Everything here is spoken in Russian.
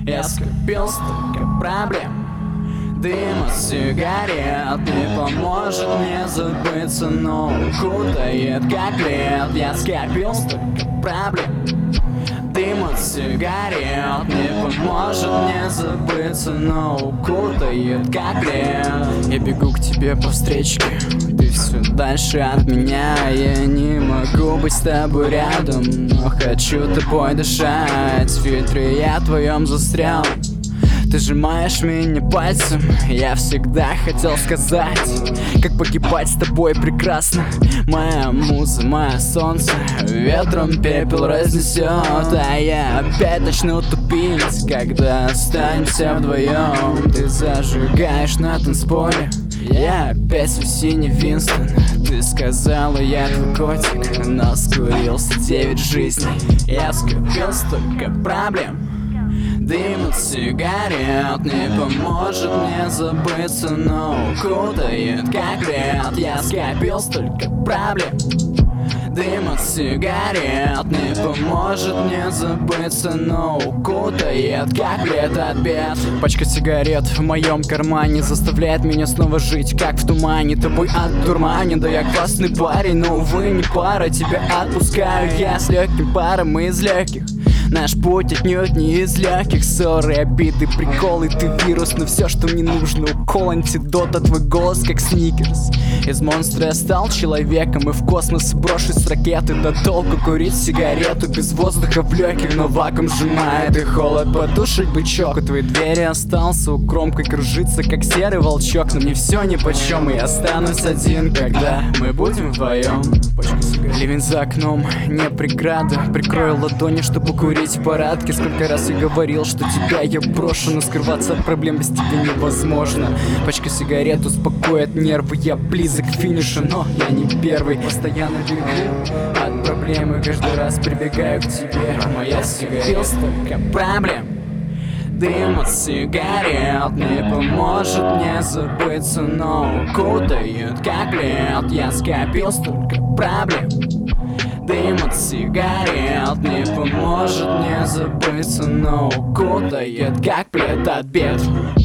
Я скопил столько проблем. Дым от сигарет не поможет мне забыться, но укутает как лед. Я скопил столько проблем. Дым от сигарет не поможет мне забыться, но укутает как лед. Я бегу к тебе по встречке, ты все дальше от меня. Я не могу быть с тобой рядом, но хочу тобой дышать. В фильтре я твоем застрял. Ты сжимаешь меня пальцем, я всегда хотел сказать, как погибать с тобой прекрасно. Моя муза, мое солнце, ветром пепел разнесет, а я опять начну тупить, когда останемся вдвоем. Ты зажигаешь на танцполе, я опять свой синий Винстон. Ты сказала, я твой котик, но скурился 9 жизней. Я скопил столько проблем. Дым от сигарет не поможет мне забыться, но укутает как лед. Я скопил столько проблем. Дым от сигарет не поможет мне забыться, но укутает как лед от бед. Пачка сигарет в моем кармане заставляет меня снова жить, как в тумане. Тобой отдурманен, да я классный парень, но увы не пара. Тебя отпускаю я с легким паром из легких. Наш путь отнюдь не из легких. Ссоры, обиды, приколы, ты вирус, но все, что мне нужно, укол антидота, твой голос как сникерс. Из монстра я стал человеком и в космос брошусь с ракеты. Да толку курить сигарету без воздуха в легких, но вакуум сжимает и холод потушить бычок. У твоей двери остался укромкой кружиться, как серый волчок. Но мне все нипочем, и я останусь один, когда мы будем вдвоем. Ливень за окном, не преграда. Прикрою ладони, чтобы курить в парадке. Сколько раз я говорил, что тебя я брошу, но скрываться от проблем без тебя невозможно. Пачка сигарет успокоит нервы, я близок к финишу, но я не первый. Постоянно бегу от проблемы, каждый раз прибегаю к тебе. Моя сигарета, столько проблем. Дым от сигарет не поможет мне забыться, но укутает как лед. Я скопил столько проблем. Дым от сигарет не поможет мне забыться, но укутает как плед от бед.